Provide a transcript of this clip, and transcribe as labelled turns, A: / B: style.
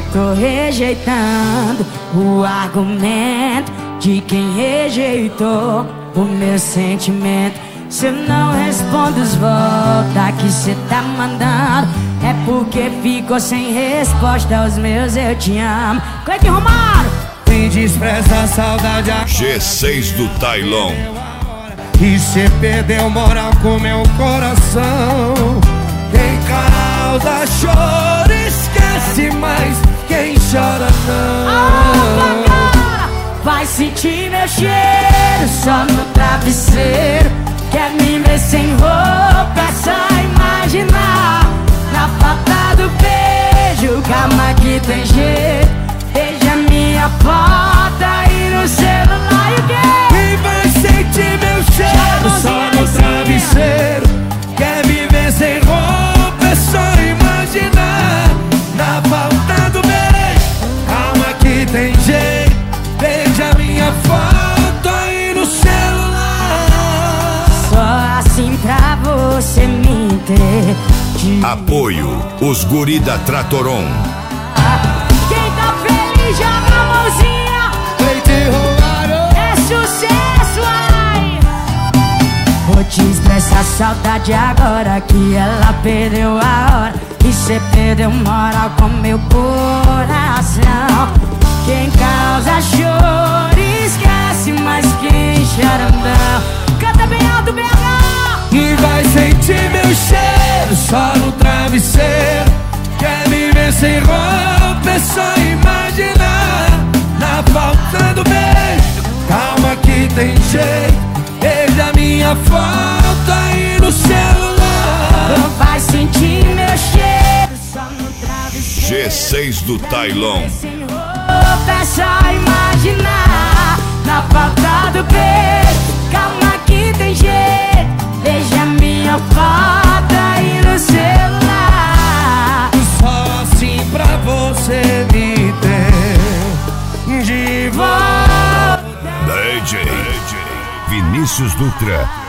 A: Tô rejeitando o argumento de quem rejeitou o meu sentimento. Cê não responde os volta que cê tá mandando, é porque ficou sem resposta aos meus eu te amo. Cleiton Romário!
B: Me despreza a saudade
C: G6 do Tailon.
B: E cê perdeu moral com meu coração. Quem causa choro esquece, mas quem chora não.
A: Vai sentir meu cheiro só no travesseiro. Quer me ver sem roupa, é só imaginar. Na falta do beijo, calma que tem jeito. Veja minha foto aí no celular e o quê?
B: E vai sentir meu cheiro só no travesseiro. Quer viver sem roupa, é só imaginar. Na falta do beijo, calma que tem jeito. Veja minha foto aí no celular.
A: Só assim pra você me entender.
C: Apoio, os guri da Tratoron.
A: Quem tá feliz joga a mãozinha.
B: Cleiton Romário.
A: É sucesso, ai. Vou te expressar saudade agora que ela perdeu a hora. E cê perdeu moral com meu coração. Quem causa choro esquece, mas quem chora não. Canta bem alto, BH.
B: E vai sentir meu cheiro só no travesseiro. Quer viver sem roupa, é só imaginar. Na falta do beijo, calma que tem jeito. Veja minha foto aí no celular.
A: Não vai sentir meu cheiro só no travesseiro.
C: G6 do Tailon.
A: Sem roupa é só imaginar. Na falta do beijo, calma que tem jeito. Veja minha foto aí no celular.
B: Só assim pra você me ter de volta.
C: DJ Vinícius Dutra